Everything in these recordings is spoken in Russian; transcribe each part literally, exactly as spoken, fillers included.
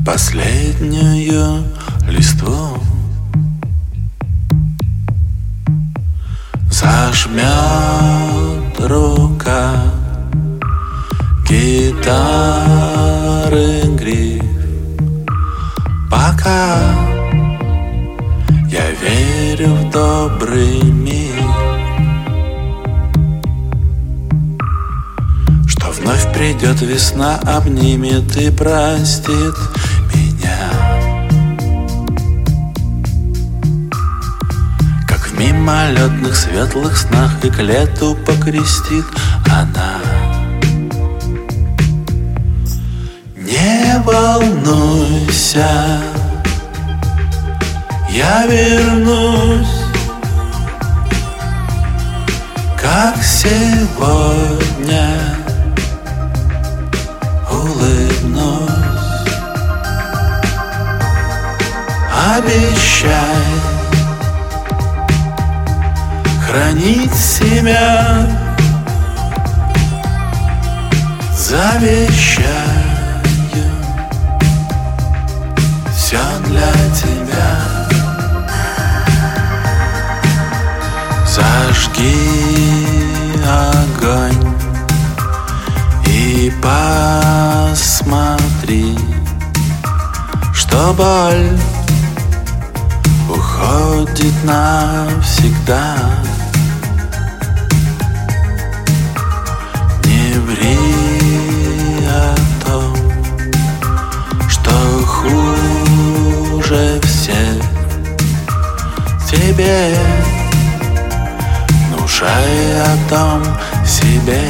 последнюю листву зажмет рука гитары гриф. Пока я верю в добрый мир, что вновь придет весна, обнимет и простит меня. Как в мимолетных светлых снах и к лету покрестит она. Не волнуйся, я вернусь, как сегодня, улыбнусь. Обещай хранить себя, завещаю все для тебя. Зажги огонь и посмотри, что боль уходит навсегда. Не ври о том, что хуже всех тебе. Внушай о том себе,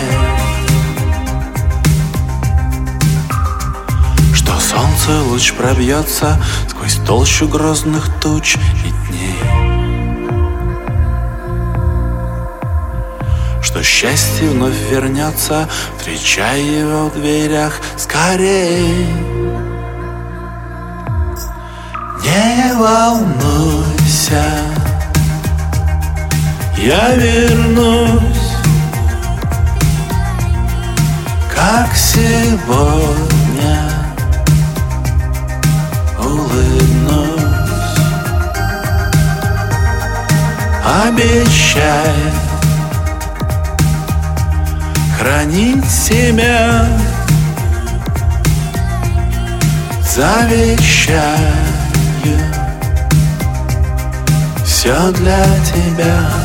что солнце луч пробьется сквозь толщу грозных туч и дней, что счастье вновь вернется, встречай его в дверях скорей. Не волнуйся, я вернусь, как сегодня, улыбнусь. Обещай хранить себя, завещаю все для тебя.